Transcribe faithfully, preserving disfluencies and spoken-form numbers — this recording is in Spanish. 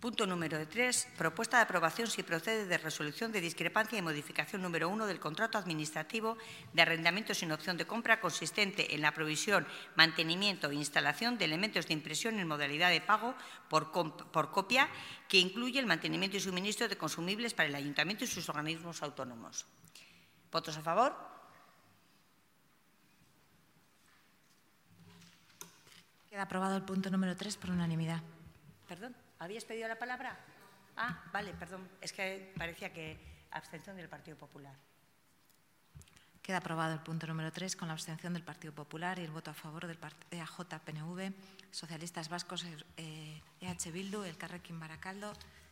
Punto número tres. Propuesta de aprobación si procede de resolución de discrepancia y modificación número uno del contrato administrativo de arrendamiento sin opción de compra consistente en la provisión, mantenimiento e instalación de elementos de impresión en modalidad de pago por, por copia que incluye el mantenimiento y suministro de consumibles para el Ayuntamiento y sus organismos autónomos. ¿Votos a favor? Queda aprobado el punto número tres por unanimidad. Perdón. ¿Habías pedido la palabra? Ah, vale, perdón. Es que parecía que abstención del Partido Popular. Queda aprobado el punto número tres con la abstención del Partido Popular y el voto a favor del E A J, P N V, Socialistas Vascos, E H Bildu, Elkarrekin Barakaldo,